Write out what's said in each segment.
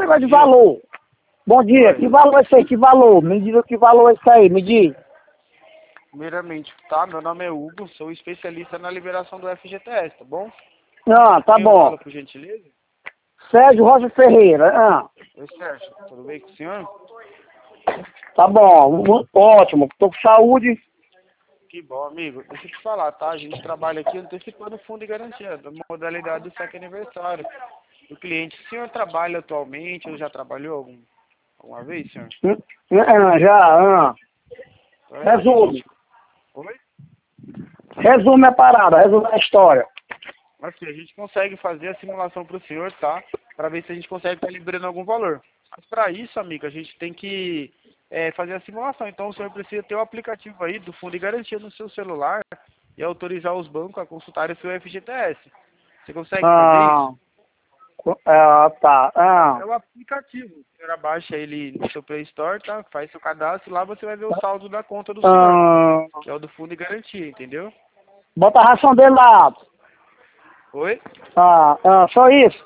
negócio de valor. Bom dia, que valor é esse aí? Que valor? Me diga que valor é esse aí, me diz. Primeiramente, tá? Meu nome é Hugo, sou especialista na liberação do FGTS, tá bom? Ah, tá Quem eu bom. falo, por gentileza? Sérgio Rocha Ferreira. Ah, Oi, Sérgio, tudo bem com o senhor? tá bom. Ótimo. Tô com saúde. Que bom, amigo. Deixa eu te falar, tá? A gente trabalha aqui antecipando o fundo de garantia, da modalidade do saque aniversário do cliente. O senhor trabalha atualmente ou já trabalhou alguma vez, senhor? Já. Resume. Oi? Resume a parada, resume a história. Assim, a gente consegue fazer a simulação para o senhor, tá? Para ver se a gente consegue estar liberando algum valor. Mas para isso, amigo, a gente tem que fazer a simulação. Então o senhor precisa ter o aplicativo aí do Fundo de Garantia no seu celular e autorizar os bancos a consultarem o seu FGTS. Você consegue fazer Ah, isso? tá. É o aplicativo. O senhor abaixa ele no seu Play Store, tá? Faz seu cadastro e lá você vai ver o saldo da conta do senhor, Ah, que é o do Fundo de Garantia, entendeu? bota a ração dele lá. Oi? Só isso.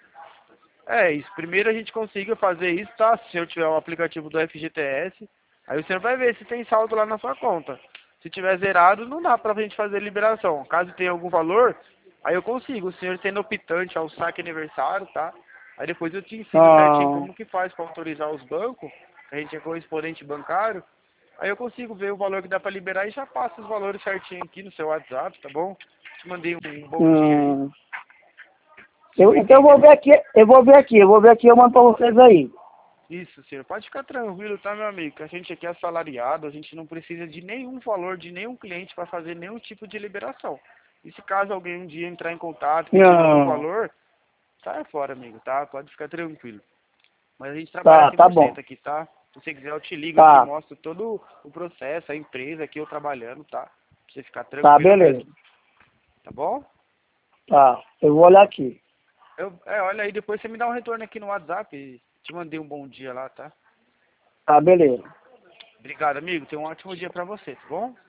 É isso. Primeiro a gente consiga fazer isso, tá? Se eu tiver um aplicativo do FGTS, aí o senhor vai ver se tem saldo lá na sua conta. Se tiver zerado, não dá pra gente fazer liberação. Caso tenha algum valor, aí eu consigo. O senhor sendo optante ao saque aniversário, tá? Aí depois eu te ensino certinho Ah, como que faz para autorizar os bancos. A gente é correspondente bancário. Aí eu consigo ver o valor que dá pra liberar e já passo os valores certinho aqui no seu WhatsApp, tá bom? Te mandei um bom dia aí. hum. Você me Então entendeu? eu vou ver aqui, eu mando pra vocês aí. Isso, senhor. Pode ficar tranquilo, tá, meu amigo? Que a gente aqui é assalariado, a gente não precisa de nenhum valor de nenhum cliente para fazer nenhum tipo de liberação. E se caso alguém um dia entrar em contato pedindo algum Não, valor, sai fora, amigo, tá? Pode ficar tranquilo. Mas a gente trabalha tá bom. 100% aqui, tá? Se você quiser, eu te ligo aqui, Tá, mostro todo o processo, a empresa aqui eu trabalhando, tá? Pra você ficar tá, tranquilo beleza. mesmo, tá bom? Tá, eu vou olhar aqui. Olha aí, depois você me dá um retorno aqui no WhatsApp. Te mandei um bom dia lá, tá? Tá, beleza. Obrigado, amigo. Tenha um ótimo dia pra você, tá bom?